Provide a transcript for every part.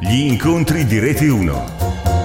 Gli incontri di Rete 1.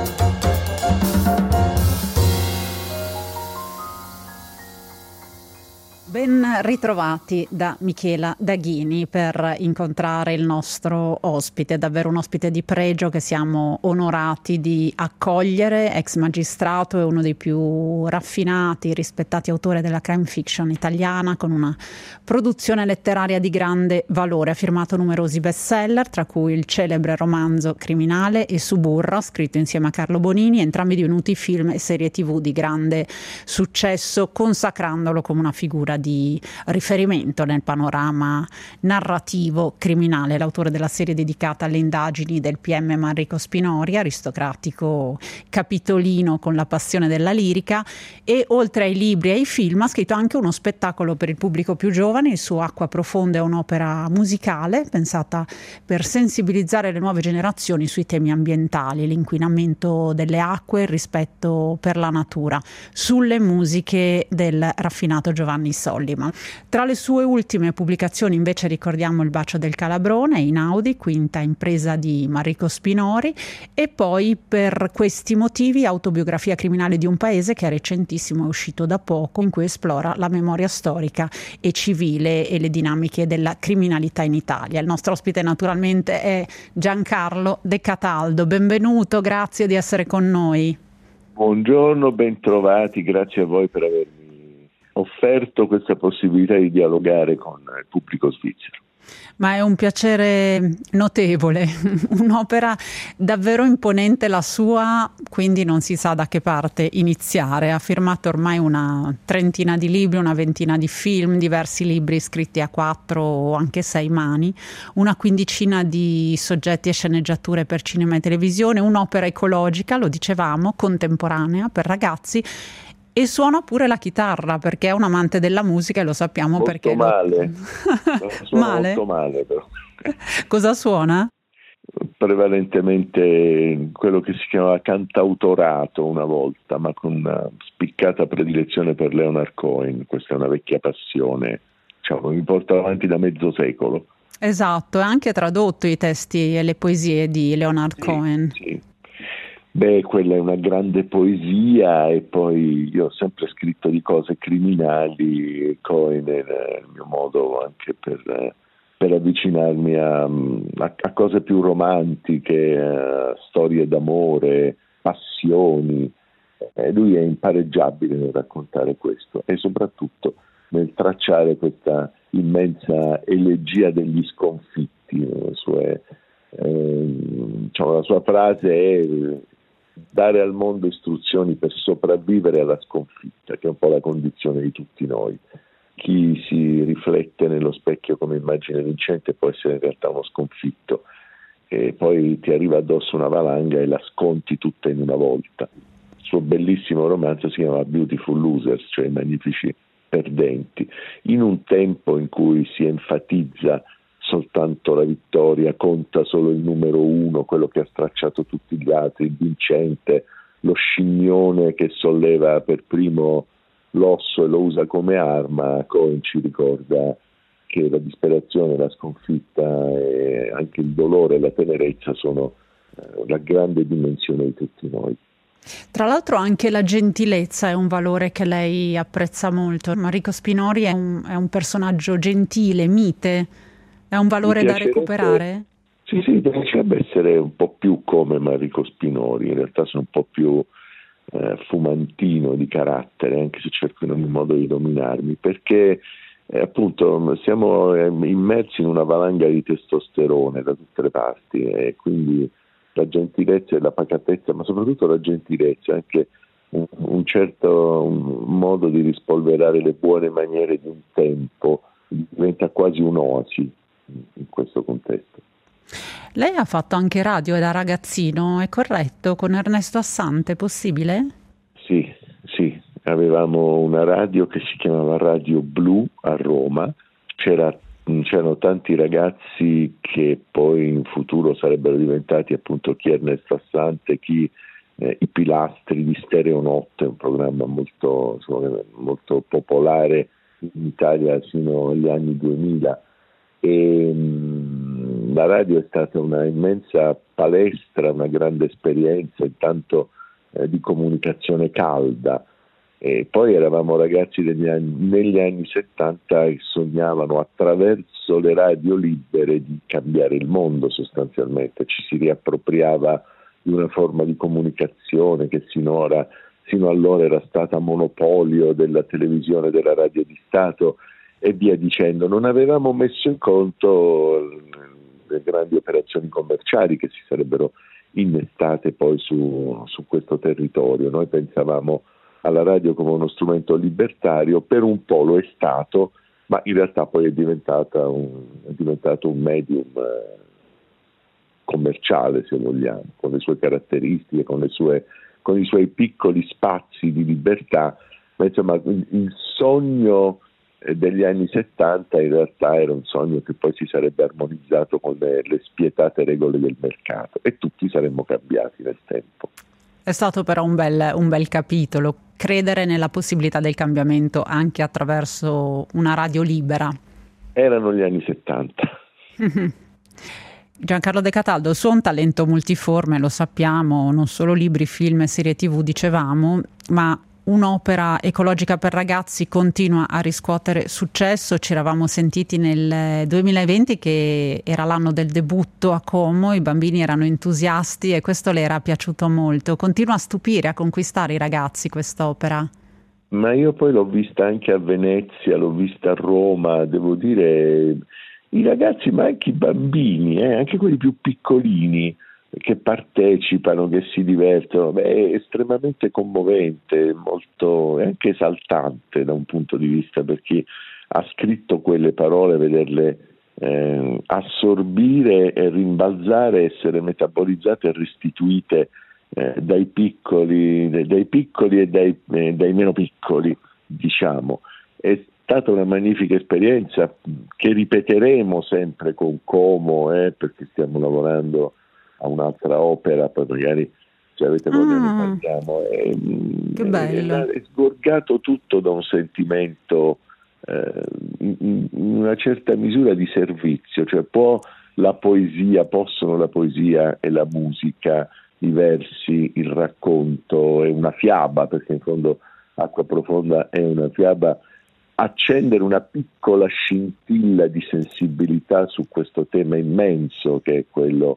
Ben ritrovati da Michela Daghini per incontrare il nostro ospite, davvero un ospite di pregio che siamo onorati di accogliere, ex magistrato e uno dei più raffinati, rispettati autori della crime fiction italiana, con una produzione letteraria di grande valore. Ha firmato numerosi bestseller, tra cui il celebre romanzo Criminale e Suburra, scritto insieme a Carlo Bonini, entrambi divenuti film e serie TV di grande successo, consacrandolo come una figura di riferimento nel panorama narrativo criminale. L'autore della serie dedicata alle indagini del PM Manrico Spinori, aristocratico capitolino con la passione della lirica, e oltre ai libri e ai film ha scritto anche uno spettacolo per il pubblico più giovane. Il suo Acqua Profonda è un'opera musicale pensata per sensibilizzare le nuove generazioni sui temi ambientali, l'inquinamento delle acque, il rispetto per la natura, sulle musiche del raffinato Giovanni Solliman. Tra le sue ultime pubblicazioni invece ricordiamo Il bacio del Calabrone, Inaudi, quinta impresa di Manrico Spinori, e poi Per questi motivi, autobiografia criminale di un paese, che è recentissimo, è uscito da poco, in cui esplora la memoria storica e civile e le dinamiche della criminalità in Italia. Il nostro ospite naturalmente è Giancarlo De Cataldo. Benvenuto, grazie di essere con noi. Buongiorno, bentrovati, grazie a voi per avermi offerto questa possibilità di dialogare con il pubblico svizzero. Ma è un piacere notevole, un'opera davvero imponente la sua, quindi non si sa da che parte iniziare. Ha firmato ormai una trentina di libri, una ventina di film, diversi libri scritti a 4 o anche 6 mani, una quindicina di soggetti e sceneggiature per cinema e televisione, un'opera ecologica, lo dicevamo, contemporanea per ragazzi. E suona pure la chitarra, perché è un amante della musica e lo sappiamo molto perché... male. Suona male? molto male però. Cosa suona? Prevalentemente quello che si chiamava cantautorato una volta, ma con una spiccata predilezione per Leonard Cohen. Questa è una vecchia passione, diciamo, mi porta avanti da mezzo secolo. Esatto, e anche tradotto i testi e le poesie di Leonard Cohen. Sì. Beh, quella è una grande poesia, e poi io ho sempre scritto di cose criminali. Cohen era il mio modo anche per avvicinarmi a cose più romantiche, storie d'amore, passioni. Lui è impareggiabile nel raccontare questo e soprattutto nel tracciare questa immensa elegia degli sconfitti. La sua frase è dare al mondo istruzioni per sopravvivere alla sconfitta, che è un po' la condizione di tutti noi. Chi si riflette nello specchio come immagine vincente può essere in realtà uno sconfitto, e poi ti arriva addosso una valanga e la sconti tutta in una volta. Il suo bellissimo romanzo si chiama Beautiful Losers, cioè i magnifici perdenti, in un tempo in cui si enfatizza soltanto la vittoria, conta solo il numero uno, quello che ha stracciato tutti gli altri, il vincente, lo scimmione che solleva per primo l'osso e lo usa come arma. Cohen ci ricorda che la disperazione, la sconfitta e anche il dolore e la tenerezza sono la grande dimensione di tutti noi. Tra l'altro anche la gentilezza è un valore che lei apprezza molto. Manrico Spinori è un personaggio gentile, mite. È un valore da recuperare? Sì, mi piacerebbe essere un po' più come Manrico Spinori. In realtà sono un po' più fumantino di carattere, anche se cerco in ogni modo di dominarmi, perché appunto siamo immersi in una valanga di testosterone da tutte le parti, e quindi la gentilezza e la pacatezza, ma soprattutto la gentilezza, anche un certo modo di rispolverare le buone maniere di un tempo, diventa quasi un'oasi in questo contesto. Lei ha fatto anche radio da ragazzino, è corretto? Con Ernesto Assante, possibile? Sì, avevamo una radio che si chiamava Radio Blu a Roma. C'erano tanti ragazzi che poi in futuro sarebbero diventati appunto chi Ernesto Assante, chi i pilastri di Stereonotte, un programma molto popolare in Italia fino agli anni 2000. E la radio è stata una immensa palestra, una grande esperienza, intanto di comunicazione calda. E poi eravamo ragazzi negli anni 70 e sognavano attraverso le radio libere di cambiare il mondo sostanzialmente. Ci si riappropriava di una forma di comunicazione che sino allora era stata monopolio della televisione e della radio di Stato e via dicendo. Non avevamo messo in conto le grandi operazioni commerciali che si sarebbero innestate poi su questo territorio. Noi pensavamo alla radio come uno strumento libertario, per un po' lo è stato, ma in realtà poi è diventato un medium commerciale, se vogliamo, con le sue caratteristiche, con i suoi piccoli spazi di libertà, ma insomma il sogno degli anni 70 in realtà era un sogno che poi si sarebbe armonizzato con le spietate regole del mercato e tutti saremmo cambiati nel tempo. È stato però un bel capitolo, credere nella possibilità del cambiamento anche attraverso una radio libera. Erano gli anni 70. Giancarlo De Cataldo, il suo è un talento multiforme, lo sappiamo, non solo libri, film e serie TV dicevamo, ma un'opera ecologica per ragazzi continua a riscuotere successo. Ci eravamo sentiti nel 2020 che era l'anno del debutto a Como, i bambini erano entusiasti e questo le era piaciuto molto. Continua a stupire, a conquistare i ragazzi quest'opera. Ma io poi l'ho vista anche a Venezia, l'ho vista a Roma, devo dire, i ragazzi ma anche i bambini, anche quelli più piccolini, che partecipano, che si divertono, è estremamente commovente, molto anche esaltante da un punto di vista per chi ha scritto quelle parole, vederle assorbire e rimbalzare, essere metabolizzate e restituite dai piccoli e dai meno piccoli, diciamo. È stata una magnifica esperienza che ripeteremo sempre con Como, perché stiamo lavorando a un'altra opera, poi magari se avete voglia ne parliamo. Che bello. È sgorgato tutto da un sentimento in una certa misura di servizio, cioè possono la poesia e la musica, i versi, il racconto, è una fiaba, perché in fondo Acqua Profonda è una fiaba, accendere una piccola scintilla di sensibilità su questo tema immenso che è quello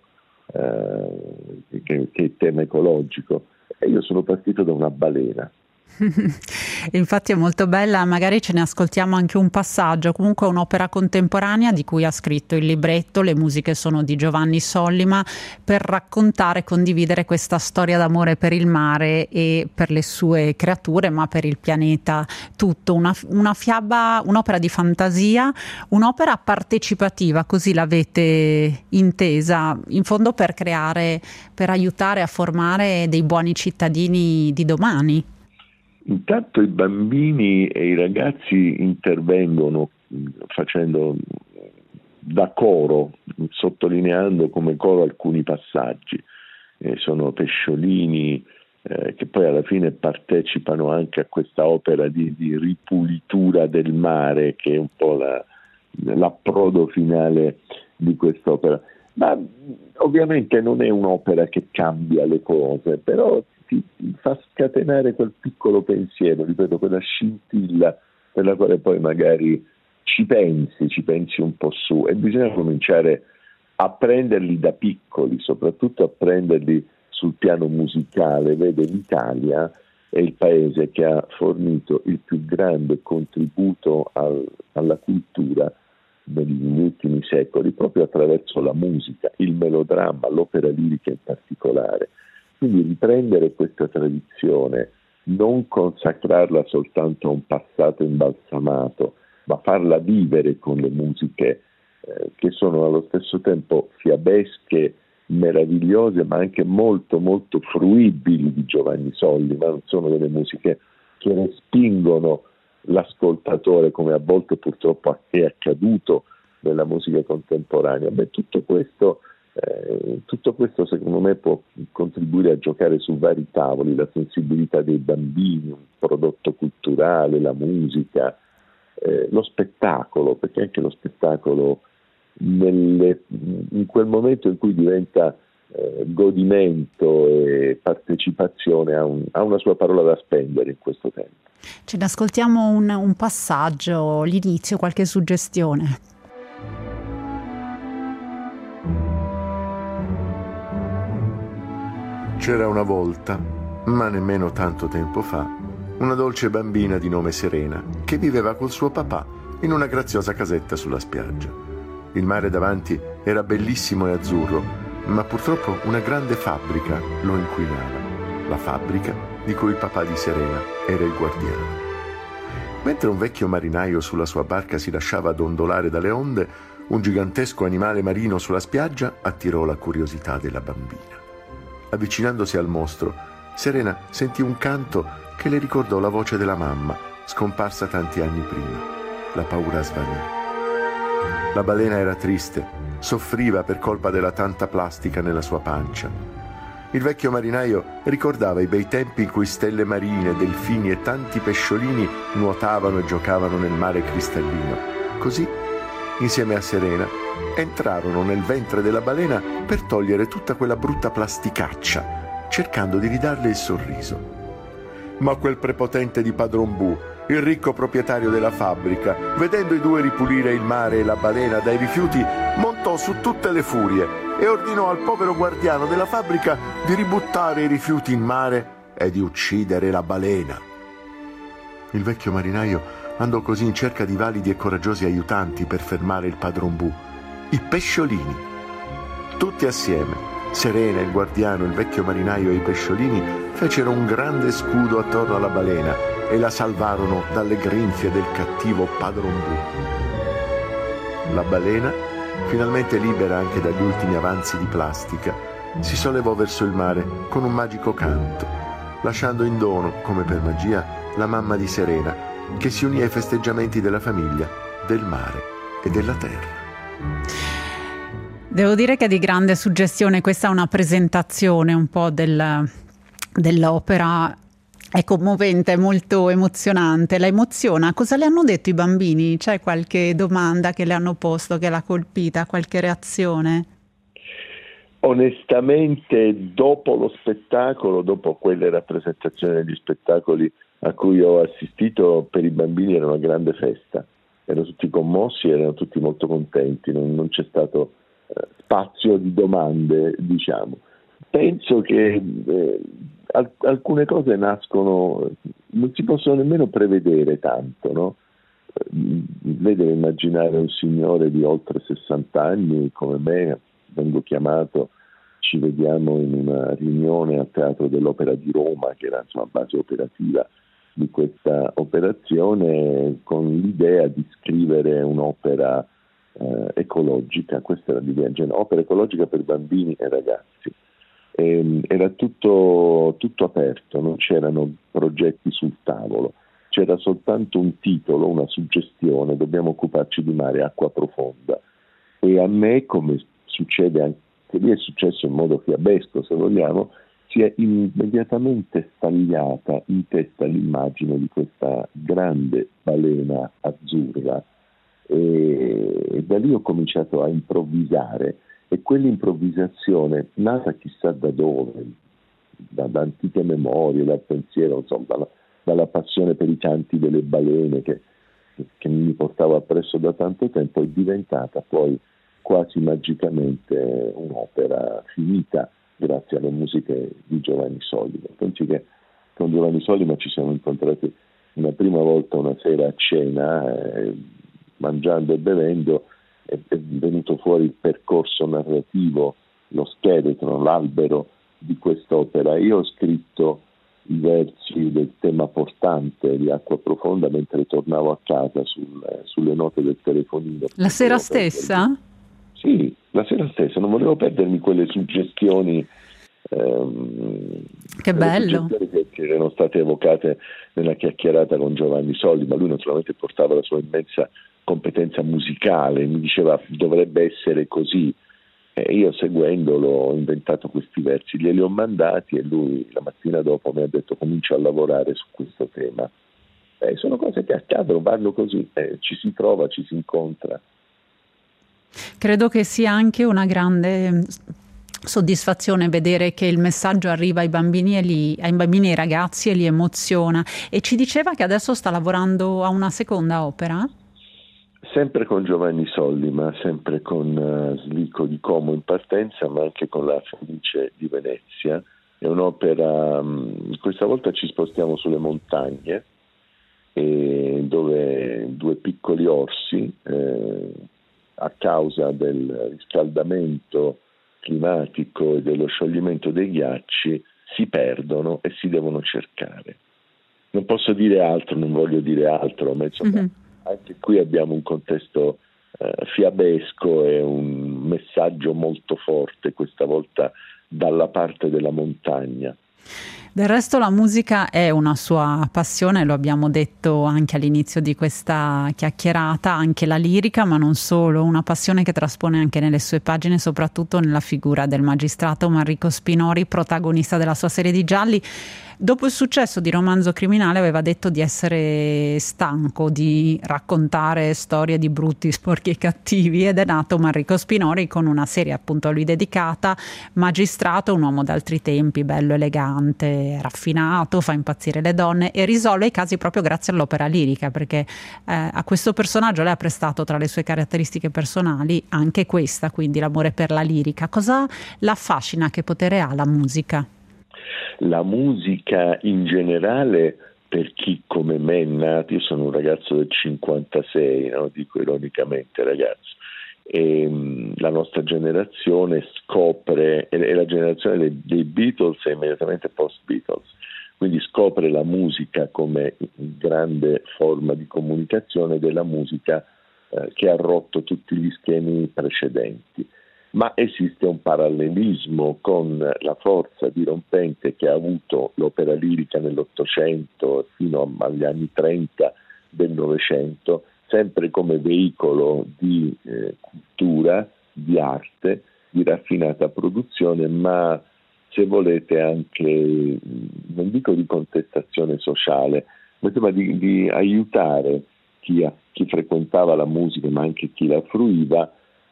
che è il tema ecologico. E io sono partito da una balena. Infatti è molto bella, magari ce ne ascoltiamo anche un passaggio. Comunque è un'opera contemporanea di cui ha scritto il libretto, le musiche sono di Giovanni Sollima, per raccontare e condividere questa storia d'amore per il mare e per le sue creature, ma per il pianeta tutto. Una fiaba, un'opera di fantasia, un'opera partecipativa, così l'avete intesa, in fondo per aiutare a formare dei buoni cittadini di domani. Intanto i bambini e i ragazzi intervengono facendo da coro, sottolineando come coro alcuni passaggi. Sono pesciolini che poi alla fine partecipano anche a questa opera di ripulitura del mare, che è un po' l'approdo finale di quest'opera. Ma ovviamente non è un'opera che cambia le cose, però ti fa scatenare quel piccolo pensiero, ripeto, quella scintilla per la quale poi magari ci pensi un po' su, e bisogna cominciare a prenderli da piccoli, soprattutto a prenderli sul piano musicale. Vede, l'Italia è il paese che ha fornito il più grande contributo alla cultura negli ultimi secoli, proprio attraverso la musica, il melodramma, l'opera lirica in particolare. Quindi riprendere questa tradizione, non consacrarla soltanto a un passato imbalsamato, ma farla vivere con le musiche che sono allo stesso tempo fiabesche, meravigliose, ma anche molto molto fruibili, di Giovanni Sollima. Non sono delle musiche che respingono l'ascoltatore, come a volte purtroppo è accaduto nella musica contemporanea. Tutto questo secondo me può contribuire a giocare su vari tavoli: la sensibilità dei bambini, un prodotto culturale, la musica, lo spettacolo, perché anche lo spettacolo in quel momento in cui diventa godimento e partecipazione ha una sua parola da spendere in questo tempo. Ce ne ascoltiamo un passaggio, l'inizio, qualche suggestione. C'era una volta, ma nemmeno tanto tempo fa, una dolce bambina di nome Serena che viveva col suo papà in una graziosa casetta sulla spiaggia. Il mare davanti era bellissimo e azzurro, ma purtroppo una grande fabbrica lo inquinava, la fabbrica di cui il papà di Serena era il guardiano. Mentre un vecchio marinaio sulla sua barca si lasciava dondolare dalle onde, un gigantesco animale marino sulla spiaggia attirò la curiosità della bambina. Avvicinandosi al mostro, Serena sentì un canto che le ricordò la voce della mamma, scomparsa tanti anni prima. La paura svanì. La balena era triste, soffriva per colpa della tanta plastica nella sua pancia. Il vecchio marinaio ricordava i bei tempi in cui stelle marine, delfini e tanti pesciolini nuotavano e giocavano nel mare cristallino. Così, insieme a Serena, entrarono nel ventre della balena per togliere tutta quella brutta plasticaccia, cercando di ridarle il sorriso. Ma quel prepotente di Padron Bu, il ricco proprietario della fabbrica, vedendo i due ripulire il mare e la balena dai rifiuti, montò su tutte le furie e ordinò al povero guardiano della fabbrica di ributtare i rifiuti in mare e di uccidere la balena. Il vecchio marinaio andò così in cerca di validi e coraggiosi aiutanti per fermare il Padron Bu, i pesciolini. Tutti assieme, Serena, il guardiano, il vecchio marinaio e i pesciolini, fecero un grande scudo attorno alla balena e la salvarono dalle grinfie del cattivo Padron Bu. La balena, finalmente libera anche dagli ultimi avanzi di plastica, si sollevò verso il mare con un magico canto, lasciando in dono, come per magia, la mamma di Serena, che si unì ai festeggiamenti della famiglia, del mare e della terra. Devo dire che è di grande suggestione, questa è una presentazione un po' dell'opera, è commovente, è molto emozionante, la emoziona. Cosa le hanno detto i bambini? C'è qualche domanda che le hanno posto, che l'ha colpita, qualche reazione? Onestamente, dopo lo spettacolo, dopo quelle rappresentazioni degli spettacoli a cui ho assistito, per i bambini era una grande festa. Erano tutti commossi, erano tutti molto contenti, non c'è stato spazio di domande, diciamo. Penso che alcune cose nascono, non si possono nemmeno prevedere tanto, no? Lei deve immaginare un signore di oltre 60 anni come me, vengo chiamato, ci vediamo in una riunione al Teatro dell'Opera di Roma, che era insomma base operativa di questa operazione, con l'idea di scrivere un'opera ecologica. Questa era l'idea, opera ecologica per bambini e ragazzi. Era tutto aperto, non c'erano progetti sul tavolo, c'era soltanto un titolo, una suggestione: dobbiamo occuparci di mare, acqua profonda. E a me, come succede anche lì, è successo in modo fiabesco, se vogliamo, si è immediatamente stagliata in testa l'immagine di questa grande balena azzurra, e da lì ho cominciato a improvvisare, e quell'improvvisazione, nata chissà da dove, da antiche memorie, dal pensiero, insomma, dalla passione per i canti delle balene che mi portavo appresso da tanto tempo, è diventata poi quasi magicamente un'opera finita grazie alle musiche di Giovanni Sollima. Pensi che con Giovanni Sollima ci siamo incontrati una prima volta una sera a cena, mangiando e bevendo, è venuto fuori il percorso narrativo, lo scheletro, l'albero di quest'opera. Io ho scritto i versi del tema portante di Acqua Profonda mentre tornavo a casa sulle note del telefonino. La sera stessa? Sì, la sera stessa, non volevo perdermi quelle suggestioni. Che bello! Che erano state evocate nella chiacchierata con Giovanni Sollima. Lui naturalmente portava la sua immensa competenza musicale, mi diceva dovrebbe essere così, e io seguendolo ho inventato questi versi, glieli ho mandati e lui la mattina dopo mi ha detto: comincia a lavorare su questo tema. Sono cose che accadono, vanno così, ci si trova, ci si incontra. Credo che sia anche una grande soddisfazione vedere che il messaggio arriva ai bambini ai bambini e ai ragazzi e li emoziona. E ci diceva che adesso sta lavorando a una seconda opera? Sempre con Giovanni Solli, ma sempre con Slico di Como in partenza, ma anche con La Fenice di Venezia. È un'opera, questa volta ci spostiamo sulle montagne, dove due piccoli orsi, a causa del riscaldamento climatico e dello scioglimento dei ghiacci, si perdono e si devono cercare. Non posso dire altro, non voglio dire altro, ma insomma anche qui abbiamo un contesto fiabesco e un messaggio molto forte, questa volta dalla parte della montagna. Del resto la musica è una sua passione, lo abbiamo detto anche all'inizio di questa chiacchierata, anche la lirica, ma non solo, una passione che traspone anche nelle sue pagine, soprattutto nella figura del magistrato Manrico Spinori, protagonista della sua serie di gialli. Dopo il successo di Romanzo Criminale aveva detto di essere stanco di raccontare storie di brutti, sporchi e cattivi, ed è nato Manrico Spinori con una serie appunto a lui dedicata, Magistrato, un uomo d'altri tempi, bello, elegante, raffinato, fa impazzire le donne e risolve i casi proprio grazie all'opera lirica, perché a questo personaggio lei ha prestato tra le sue caratteristiche personali anche questa, quindi l'amore per la lirica. Cosa l'affascina? Che potere ha la musica? La musica in generale, per chi come me è nato, io sono un ragazzo del 56, no? Dico ironicamente ragazzo, e la nostra generazione scopre, è la generazione dei Beatles e immediatamente post-Beatles, quindi scopre la musica come grande forma di comunicazione della musica che ha rotto tutti gli schemi precedenti. Ma esiste un parallelismo con la forza dirompente che ha avuto l'opera lirica nell'Ottocento fino agli anni 30 del Novecento, sempre come veicolo di cultura, di arte, di raffinata produzione, ma se volete anche, non dico di contestazione sociale, ma insomma di aiutare chi frequentava la musica, ma anche chi la fruiva,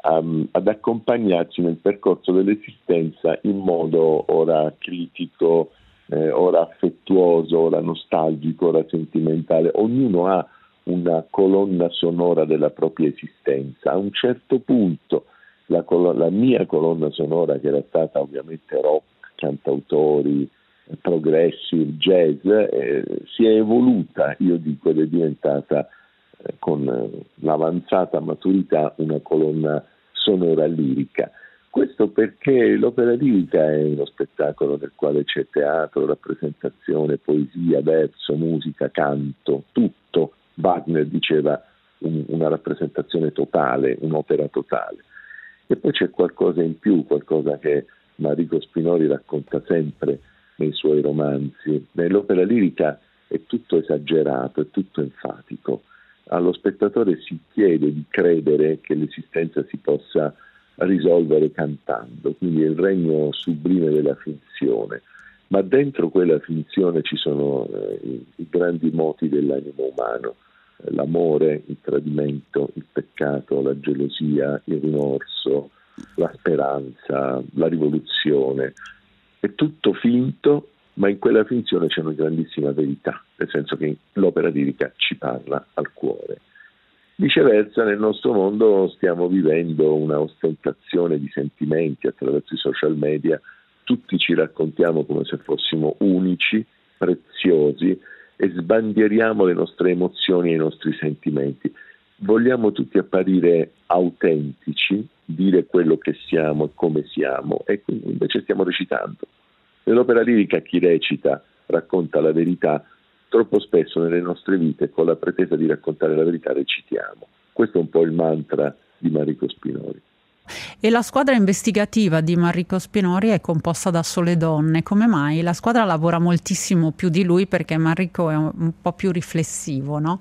ad accompagnarci nel percorso dell'esistenza in modo ora critico, ora affettuoso, ora nostalgico, ora sentimentale. Ognuno ha una colonna sonora della propria esistenza. A un certo punto la mia colonna sonora, che era stata ovviamente rock, cantautori, progressive, jazz, si è evoluta, io dico, ed è diventata con l'avanzata maturità una colonna sonora lirica. Questo perché l'opera lirica è uno spettacolo nel quale c'è teatro, rappresentazione, poesia, verso, musica, canto, tutto. Wagner diceva una rappresentazione totale, un'opera totale. E poi c'è qualcosa in più, qualcosa che Manrico Spinori racconta sempre nei suoi romanzi. Nell'opera lirica è tutto esagerato, è tutto enfatico. Allo spettatore si chiede di credere che l'esistenza si possa risolvere cantando, quindi è il regno sublime della finzione, ma dentro quella finzione ci sono i grandi moti dell'animo umano, l'amore, il tradimento, il peccato, la gelosia, il rimorso, la speranza, la rivoluzione. È tutto finto, ma in quella finzione c'è una grandissima verità, nel senso che l'opera lirica ci parla al cuore. Viceversa, nel nostro mondo stiamo vivendo una ostentazione di sentimenti attraverso i social media, tutti ci raccontiamo come se fossimo unici, preziosi, e sbandieriamo le nostre emozioni e i nostri sentimenti. Vogliamo tutti apparire autentici, dire quello che siamo e come siamo, e quindi invece stiamo recitando. Nell'opera lirica chi recita racconta la verità, troppo spesso nelle nostre vite con la pretesa di raccontare la verità recitiamo. Questo è un po' il mantra di Manrico Spinori. E la squadra investigativa di Manrico Spinori è composta da sole donne. Come mai? La squadra lavora moltissimo più di lui perché Manrico è un po' più riflessivo, no?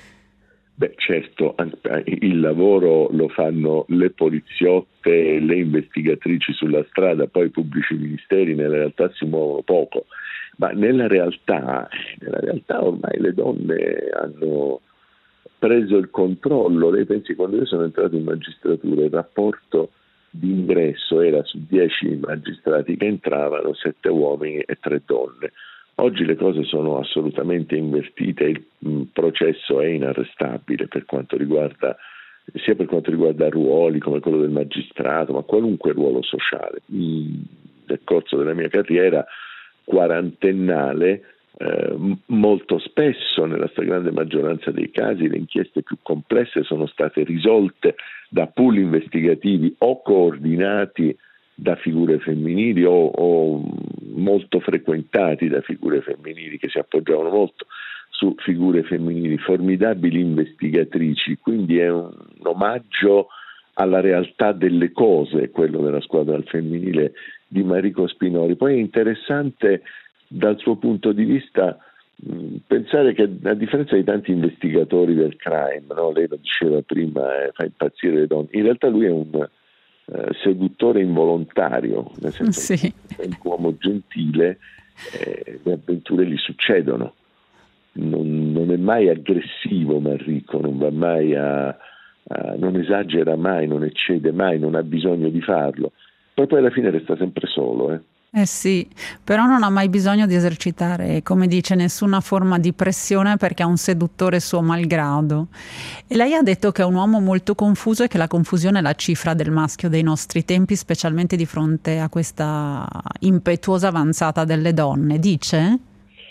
Beh, certo, il lavoro lo fanno le poliziotte, le investigatrici sulla strada, poi i pubblici ministeri nella realtà si muovono poco, ma nella realtà ormai le donne hanno preso il controllo. Lei pensi, quando io sono entrato in magistratura, il rapporto di ingresso era su 10 magistrati che entravano, 7 uomini e 3 donne. Oggi le cose sono assolutamente invertite, il processo è inarrestabile sia per quanto riguarda ruoli come quello del magistrato, ma qualunque ruolo sociale. Nel corso della mia carriera quarantennale, molto spesso, nella stragrande maggioranza dei casi, le inchieste più complesse sono state risolte da pool investigativi o coordinati da figure femminili o molto frequentati da figure femminili che si appoggiavano molto su figure femminili, formidabili investigatrici. Quindi è un omaggio alla realtà delle cose quello della squadra al femminile di Marico Spinori. Poi è interessante dal suo punto di vista pensare che, a differenza di tanti investigatori del crime, no? Lei lo diceva prima, fa impazzire le donne, in realtà lui è un seduttore involontario, nel senso che è un uomo gentile, le avventure gli succedono, non è mai aggressivo Manrico, non va mai non esagera mai, non eccede mai, non ha bisogno di farlo, poi alla fine resta sempre solo. Sì, però non ha mai bisogno di esercitare, come dice, nessuna forma di pressione, perché ha un seduttore suo malgrado. E lei ha detto che è un uomo molto confuso e che la confusione è la cifra del maschio dei nostri tempi, specialmente di fronte a questa impetuosa avanzata delle donne. Dice?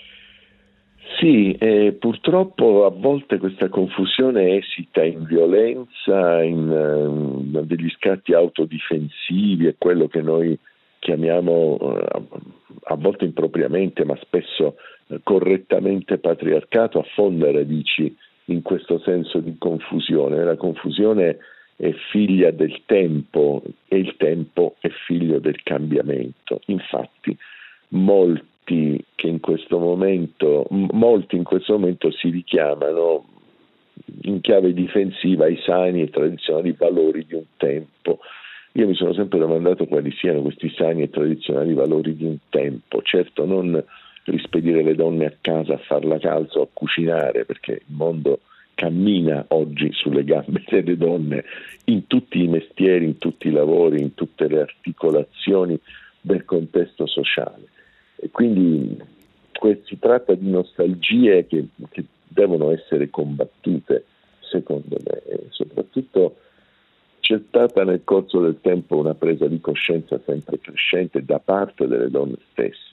Sì, purtroppo a volte questa confusione esita in violenza, in degli scatti autodifensivi, è quello che noi chiamiamo a volte impropriamente, ma spesso correttamente, patriarcato. Affonda radici in questo senso di confusione. La confusione è figlia del tempo e il tempo è figlio del cambiamento. Infatti molti in questo momento si richiamano in chiave difensiva ai sani e tradizionali valori di un tempo. Io mi sono sempre domandato quali siano questi sani e tradizionali valori di un tempo. Certo, non rispedire le donne a casa a far la calza o a cucinare, perché il mondo cammina oggi sulle gambe delle donne in tutti i mestieri, in tutti i lavori, in tutte le articolazioni del contesto sociale. E quindi si tratta di nostalgie che devono essere combattute, secondo me, e soprattutto c'è stata nel corso del tempo una presa di coscienza sempre crescente da parte delle donne stesse.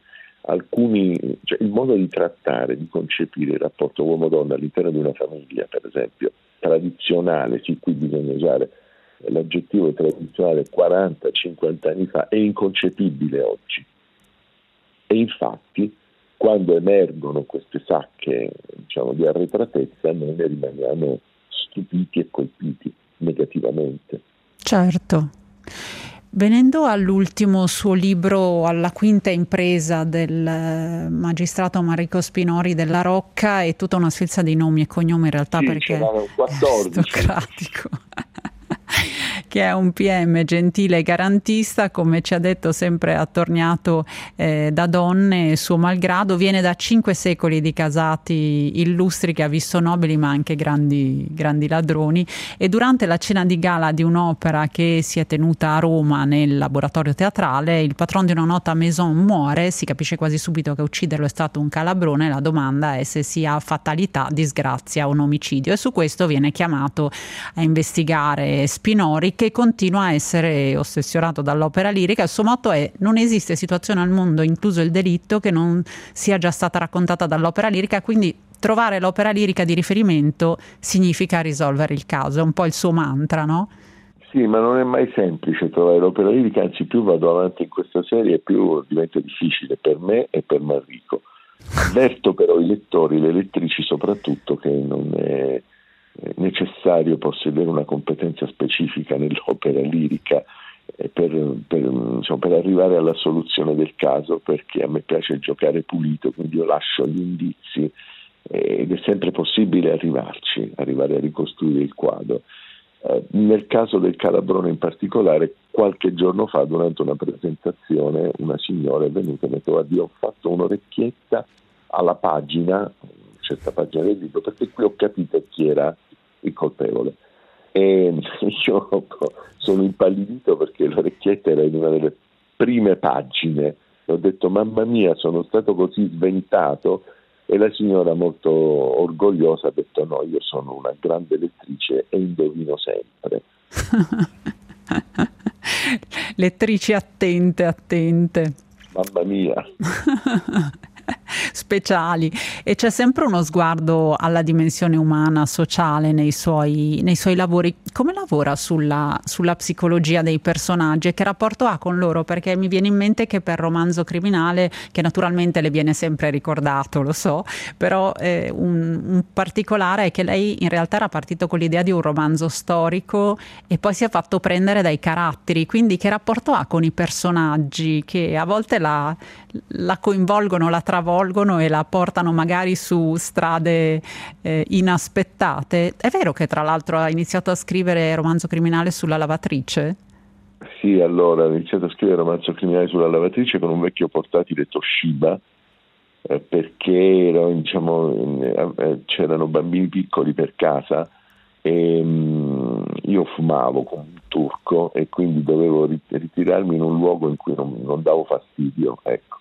Il modo di trattare, di concepire il rapporto uomo-donna all'interno di una famiglia, per esempio, tradizionale, sì, qui bisogna usare l'aggettivo tradizionale 40-50 anni fa, è inconcepibile oggi. E infatti, quando emergono queste sacche, di arretratezza, noi ne rimaniamo stupiti e colpiti negativamente. Certo. Venendo all'ultimo suo libro, alla quinta impresa del magistrato Marico Spinori della Rocca, è tutta una sfilza di nomi e cognomi in realtà, sì, perché è 14. Aristocratico. Che è un PM gentile e garantista, come ci ha detto, sempre attorniato da donne, suo malgrado. Viene da 5 secoli di casati illustri che ha visto nobili ma anche grandi ladroni, e durante la cena di gala di un'opera che si è tenuta a Roma nel laboratorio teatrale, il patron di una nota maison muore. Si capisce quasi subito che a ucciderlo è stato un calabrone. La domanda è se sia fatalità, disgrazia o un omicidio, e su questo viene chiamato a investigare Spinori, che continua a essere ossessionato dall'opera lirica. Il suo motto è: non esiste situazione al mondo, incluso il delitto, che non sia già stata raccontata dall'opera lirica. Quindi trovare l'opera lirica di riferimento significa risolvere il caso, è un po' il suo mantra, no? Sì, ma non è mai semplice trovare l'opera lirica, anzi più vado avanti in questa serie più diventa difficile per me e per Manrico. Avverto però i lettori, le lettrici soprattutto, che non è necessario possedere una competenza specifica nell'opera lirica per arrivare alla soluzione del caso, perché a me piace giocare pulito, quindi io lascio gli indizi ed è sempre possibile arrivare a ricostruire il quadro. Nel caso del calabrone in particolare, qualche giorno fa durante una presentazione una signora è venuta e mi ha detto: ho fatto un'orecchietta alla pagina, certa pagina del libro, perché qui ho capito chi era il colpevole. E io sono impallidito perché l'orecchietta era in una delle prime pagine. Ho detto mamma mia, sono stato così sventato, e la signora molto orgogliosa ha detto no, io sono una grande lettrice e indovino sempre. Lettrici attente. Mamma mia. Speciali. E c'è sempre uno sguardo alla dimensione umana, sociale nei suoi lavori. Come lavora sulla psicologia dei personaggi e che rapporto ha con loro? Perché mi viene in mente che per Romanzo Criminale, che naturalmente le viene sempre ricordato, lo so, però un particolare è che lei in realtà era partito con l'idea di un romanzo storico e poi si è fatto prendere dai caratteri. Quindi che rapporto ha con i personaggi che a volte la coinvolgono, la travolgono e la portano magari su strade inaspettate? È vero che tra l'altro ha iniziato a scrivere Romanzo Criminale sulla lavatrice? Sì, allora ho iniziato a scrivere Romanzo Criminale sulla lavatrice con un vecchio portatile Toshiba, perché c'erano bambini piccoli per casa e io fumavo come un turco e quindi dovevo ritirarmi in un luogo in cui non davo fastidio, ecco.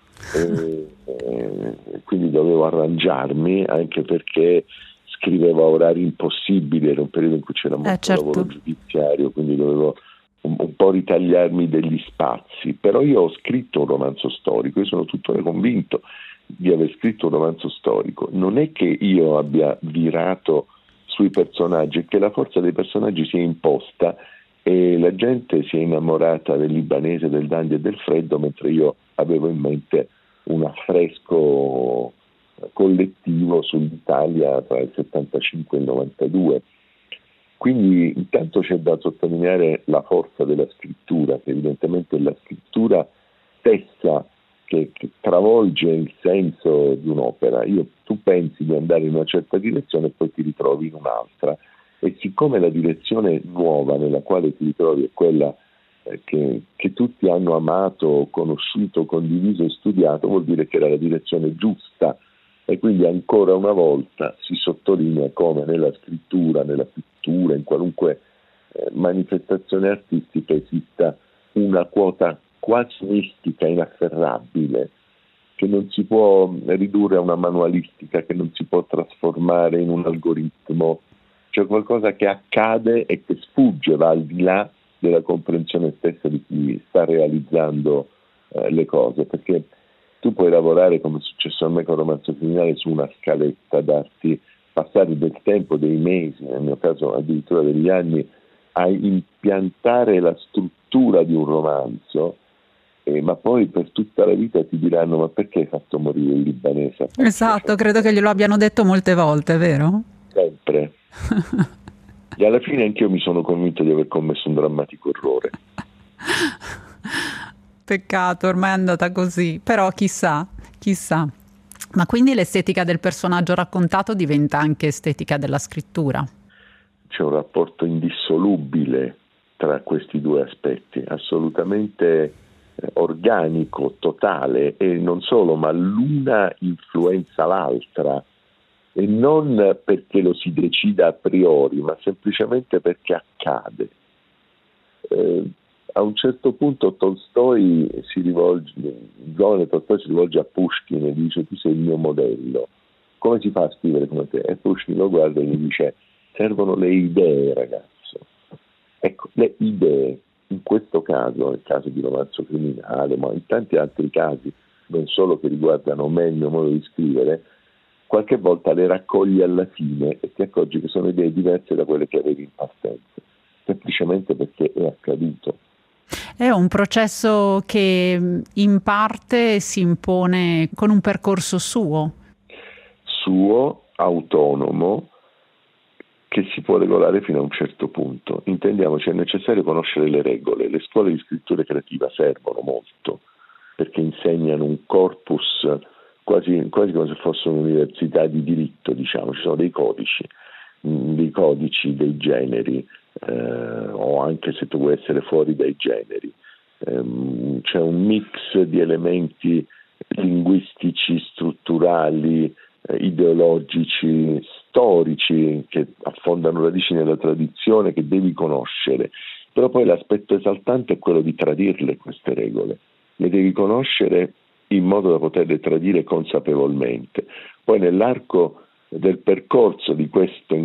Quindi dovevo arrangiarmi, anche perché scrivevo a orari impossibili, era un periodo in cui c'era molto certo. lavoro giudiziario, quindi dovevo un po' ritagliarmi degli spazi. Però io ho scritto un romanzo storico, io sono tuttora convinto di aver scritto un romanzo storico. Non è che io abbia virato sui personaggi, è che la forza dei personaggi si è imposta e la gente si è innamorata del libanese, del dandy e del freddo, mentre io avevo in mente un affresco collettivo sull'Italia tra il 75 e il 92. Quindi intanto c'è da sottolineare la forza della scrittura, che evidentemente è la scrittura stessa che travolge il senso di un'opera. Tu pensi di andare in una certa direzione e poi ti ritrovi in un'altra, e siccome la direzione nuova nella quale ti ritrovi è quella che tutti hanno amato, conosciuto, condiviso e studiato, vuol dire che era la direzione giusta, e quindi ancora una volta si sottolinea come nella scrittura, nella pittura, in qualunque manifestazione artistica esista una quota quasi mistica, inafferrabile, che non si può ridurre a una manualistica, che non si può trasformare in un algoritmo. C'è qualcosa che accade e che sfugge, va al di là della comprensione stessa di chi sta realizzando le cose, perché tu puoi lavorare, come è successo a me con Romanzo Criminale, su una scaletta, passare del tempo, dei mesi, nel mio caso addirittura degli anni, a impiantare la struttura di un romanzo, ma poi per tutta la vita ti diranno: ma perché hai fatto morire il libanese? Esatto, credo che glielo abbiano detto molte volte, vero? Sempre. E alla fine anch'io mi sono convinto di aver commesso un drammatico errore. Peccato, ormai è andata così, però chissà. Ma quindi l'estetica del personaggio raccontato diventa anche estetica della scrittura? C'è un rapporto indissolubile tra questi due aspetti, assolutamente organico, totale, e non solo, ma l'una influenza l'altra, e non perché lo si decida a priori, ma semplicemente perché accade. A un certo punto il giovane Tolstoi si rivolge a Pushkin e dice: tu sei il mio modello, come si fa a scrivere come te? E Pushkin lo guarda e gli dice: servono le idee, ragazzo. Ecco, le idee, in questo caso, nel caso di Romanzo Criminale, ma in tanti altri casi, non solo che riguardano me e il mio modo di scrivere, qualche volta le raccogli alla fine e ti accorgi che sono idee diverse da quelle che avevi in partenza, semplicemente perché è accaduto. È un processo che in parte si impone con un percorso suo, autonomo, che si può regolare fino a un certo punto. Intendiamoci, è necessario conoscere le regole. Le scuole di scrittura creativa servono molto, perché insegnano un corpus quasi come se fosse un'università di diritto, diciamo. Ci sono dei codici, dei generi, o anche se tu vuoi essere fuori dai generi. C'è un mix di elementi linguistici, strutturali, ideologici, storici, che affondano radici nella tradizione, che devi conoscere. Però poi l'aspetto esaltante è quello di tradirle queste regole, le devi conoscere in modo da poterle tradire consapevolmente. Poi nell'arco del percorso di questo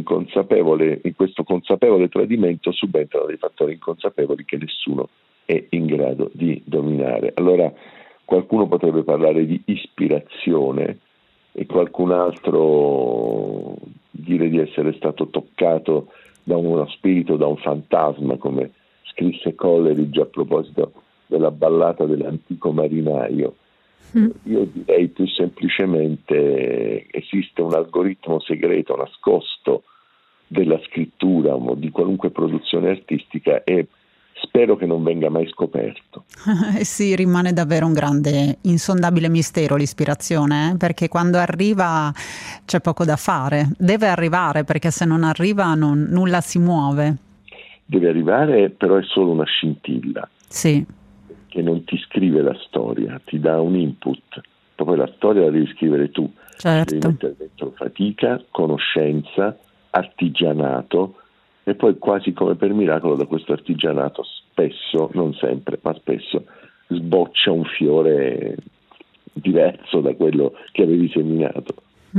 consapevole tradimento subentrano dei fattori inconsapevoli che nessuno è in grado di dominare. Allora qualcuno potrebbe parlare di ispirazione e qualcun altro dire di essere stato toccato da uno spirito, da un fantasma, come scrisse Coleridge a proposito della ballata dell'antico marinaio. Io direi più semplicemente esiste un algoritmo segreto nascosto della scrittura o di qualunque produzione artistica e spero che non venga mai scoperto. Sì, rimane davvero un grande, insondabile mistero l'ispirazione, perché quando arriva c'è poco da fare. Deve arrivare, perché se non arriva nulla si muove. Deve arrivare, però è solo una scintilla. Sì. Che non ti scrive la storia, ti dà un input, poi la storia la devi scrivere tu. Certo. Devi mettere dentro fatica, conoscenza, artigianato, e poi quasi come per miracolo da questo artigianato spesso, non sempre, ma spesso sboccia un fiore diverso da quello che avevi seminato.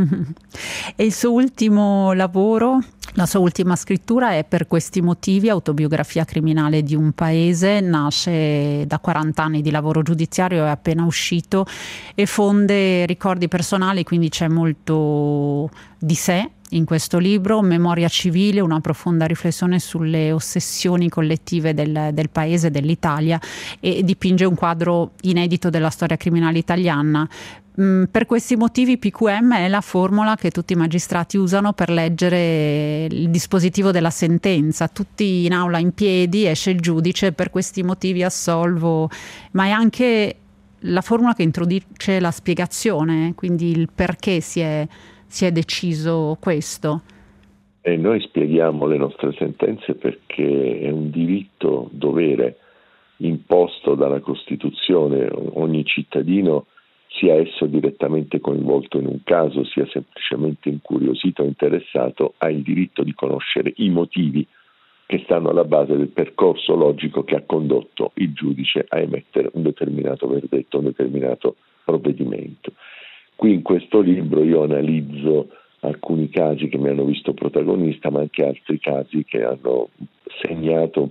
E il suo ultimo lavoro, la sua ultima scrittura è Per questi motivi, autobiografia criminale di un paese, nasce da 40 anni di lavoro giudiziario, è appena uscito e fonde ricordi personali, quindi c'è molto di sé in questo libro, memoria civile, una profonda riflessione sulle ossessioni collettive del paese, dell'Italia, e dipinge un quadro inedito della storia criminale italiana. Per questi motivi PQM è la formula che tutti i magistrati usano per leggere il dispositivo della sentenza, tutti in aula in piedi, esce il giudice, per questi motivi assolvo, ma è anche la formula che introduce la spiegazione, quindi il perché si è deciso questo. E noi spieghiamo le nostre sentenze perché è un diritto dovere imposto dalla Costituzione. Ogni cittadino, sia esso direttamente coinvolto in un caso, sia semplicemente incuriosito o interessato, ha il diritto di conoscere i motivi che stanno alla base del percorso logico che ha condotto il giudice a emettere un determinato verdetto, un determinato provvedimento. Qui in questo libro io analizzo alcuni casi che mi hanno visto protagonista, ma anche altri casi che hanno segnato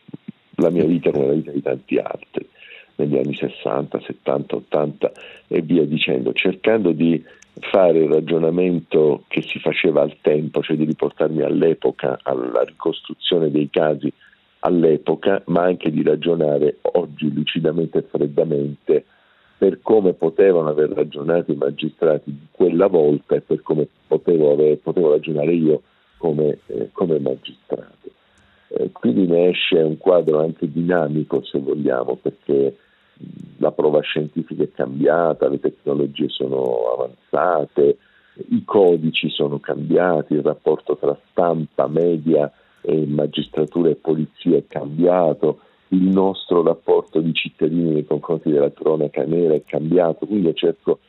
la mia vita come la vita di tanti altri, negli anni 60, 70, 80 e via dicendo, cercando di fare il ragionamento che si faceva al tempo, cioè di riportarmi all'epoca, alla ricostruzione dei casi all'epoca, ma anche di ragionare oggi lucidamente e freddamente per come potevano aver ragionato i magistrati di quella volta e per come potevo ragionare io come magistrato. Quindi ne esce un quadro anche dinamico, se vogliamo, perché la prova scientifica è cambiata, le tecnologie sono avanzate, i codici sono cambiati, il rapporto tra stampa, media e magistratura e polizia è cambiato, il nostro rapporto di cittadini nei confronti della cronaca nera è cambiato, quindi io cerco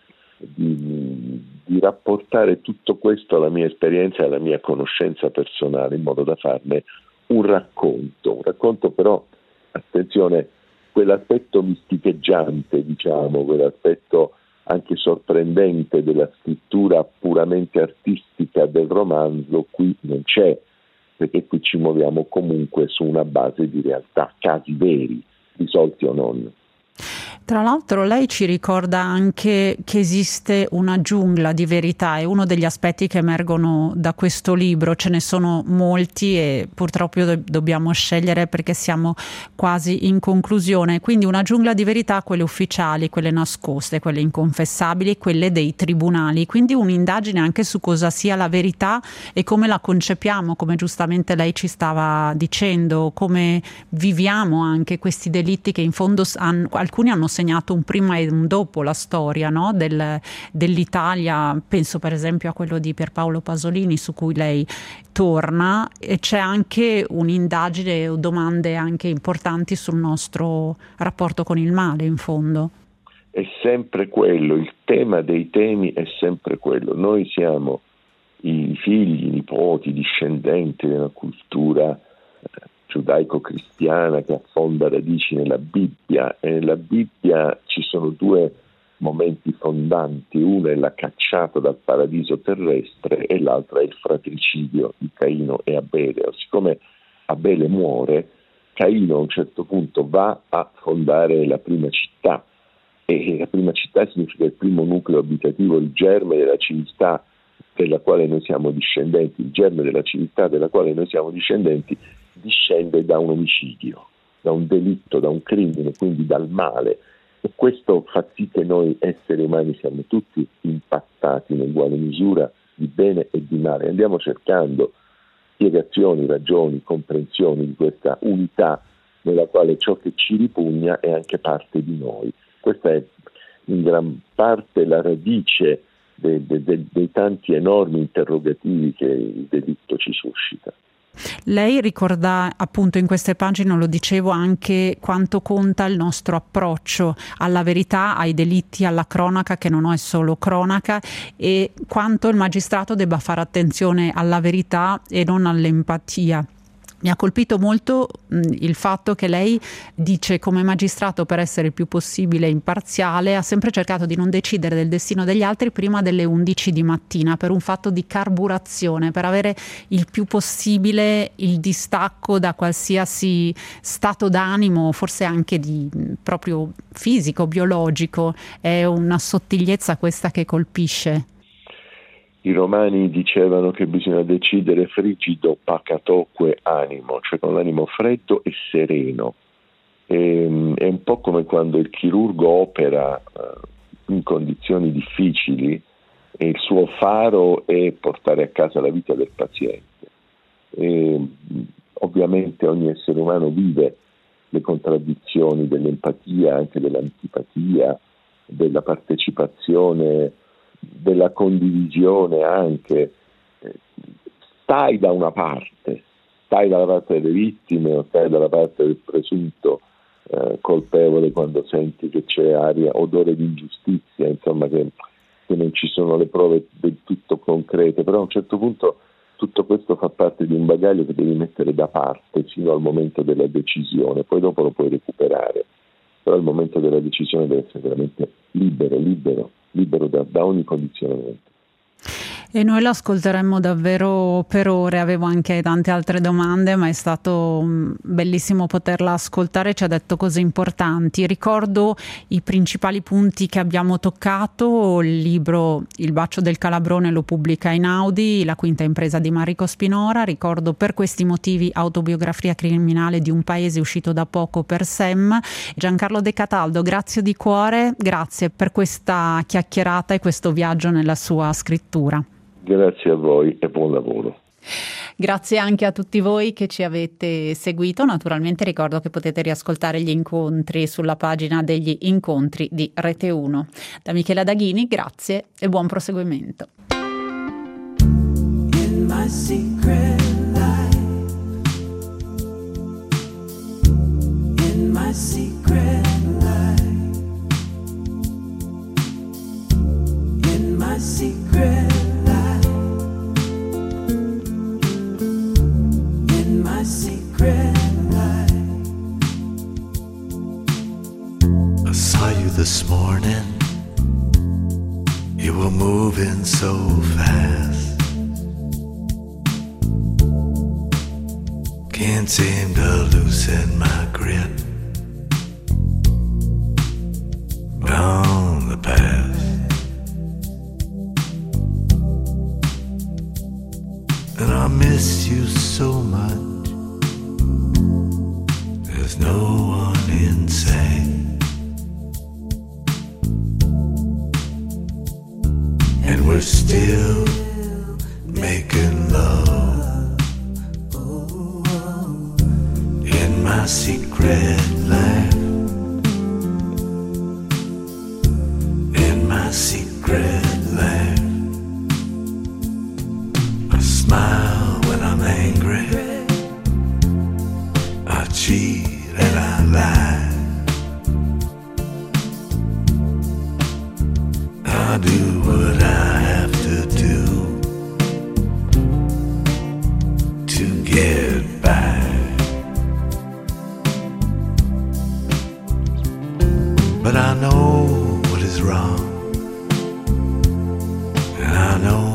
di rapportare tutto questo alla mia esperienza e alla mia conoscenza personale in modo da farne un racconto però, attenzione, quell'aspetto misticheggiante, diciamo, quell'aspetto anche sorprendente della scrittura puramente artistica del romanzo qui non c'è, perché qui ci muoviamo comunque su una base di realtà, casi veri, risolti o non. Tra l'altro lei ci ricorda anche che esiste una giungla di verità, è uno degli aspetti che emergono da questo libro, ce ne sono molti e purtroppo dobbiamo scegliere perché siamo quasi in conclusione, quindi una giungla di verità, quelle ufficiali, quelle nascoste, quelle inconfessabili, quelle dei tribunali, quindi un'indagine anche su cosa sia la verità e come la concepiamo, come giustamente lei ci stava dicendo, come viviamo anche questi delitti che in fondo alcuni hanno segnato un prima e un dopo la storia, no? dell'Italia, penso per esempio a quello di Pierpaolo Pasolini su cui lei torna, e c'è anche un'indagine o domande anche importanti sul nostro rapporto con il male in fondo. è sempre quello, il tema dei temi è sempre quello. Noi siamo i figli, i nipoti, discendenti di una cultura giudaico-cristiana che affonda radici nella Bibbia, e nella Bibbia ci sono due momenti fondanti: uno è la cacciata dal paradiso terrestre e l'altro è il fratricidio di Caino e Abele. Siccome Abele muore, Caino a un certo punto va a fondare la prima città, e la prima città significa il primo nucleo abitativo, il germe della civiltà della quale noi siamo discendenti. Il germe della civiltà della quale noi siamo discendenti discende da un omicidio, da un delitto, da un crimine, quindi dal male, e questo fa sì che noi esseri umani siamo tutti impattati in uguale misura di bene e di male. Andiamo cercando spiegazioni, ragioni, comprensioni di questa unità nella quale ciò che ci ripugna è anche parte di noi. Questa è in gran parte la radice dei tanti enormi interrogativi che il delitto ci suscita. Lei ricorda appunto in queste pagine, lo dicevo, anche quanto conta il nostro approccio alla verità, ai delitti, alla cronaca, che non è solo cronaca, e quanto il magistrato debba fare attenzione alla verità e non all'empatia. Mi ha colpito molto il fatto che lei dice, come magistrato, per essere il più possibile imparziale, ha sempre cercato di non decidere del destino degli altri prima delle 11 di mattina, per un fatto di carburazione, per avere il più possibile il distacco da qualsiasi stato d'animo, forse anche di proprio fisico, biologico. È una sottigliezza questa che colpisce. I romani dicevano che bisogna decidere frigido pacatoque animo, cioè con l'animo freddo e sereno. È un po' come quando il chirurgo opera in condizioni difficili e il suo faro è portare a casa la vita del paziente. Ovviamente ogni essere umano vive le contraddizioni dell'empatia, anche dell'antipatia, della partecipazione, della condivisione anche. Stai da una parte, stai dalla parte delle vittime o stai dalla parte del presunto colpevole quando senti che c'è odore di ingiustizia, insomma che non ci sono le prove del tutto concrete, però a un certo punto tutto questo fa parte di un bagaglio che devi mettere da parte fino al momento della decisione, poi dopo lo puoi recuperare, però al momento della decisione deve essere veramente libero da ogni condizionamento. E noi l'ascolteremmo davvero per ore, avevo anche tante altre domande, ma è stato bellissimo poterla ascoltare, ci ha detto cose importanti. Ricordo i principali punti che abbiamo toccato: il libro Il bacio del Calabrone lo pubblica Einaudi, La quinta impresa di Marico Spinora. Ricordo Per questi motivi, autobiografia criminale di un paese, uscito da poco per Sem. Giancarlo De Cataldo, grazie di cuore, grazie per questa chiacchierata e questo viaggio nella sua scrittura. Grazie a voi e buon lavoro. Grazie anche a tutti voi che ci avete seguito. Naturalmente ricordo che potete riascoltare gli incontri sulla pagina degli incontri di Rete 1. Da Michela Daghini, grazie e buon proseguimento. In my secret life, in my secret life, in my secret my secret life. I saw you this morning. You were moving so fast. Can't seem to loosen my grip on the past. And I miss you so much. There's no one insane, and we're still making love in my secret life, in my secret life. I smile when I'm angry, I cheat and I lie. I know what is wrong, and I know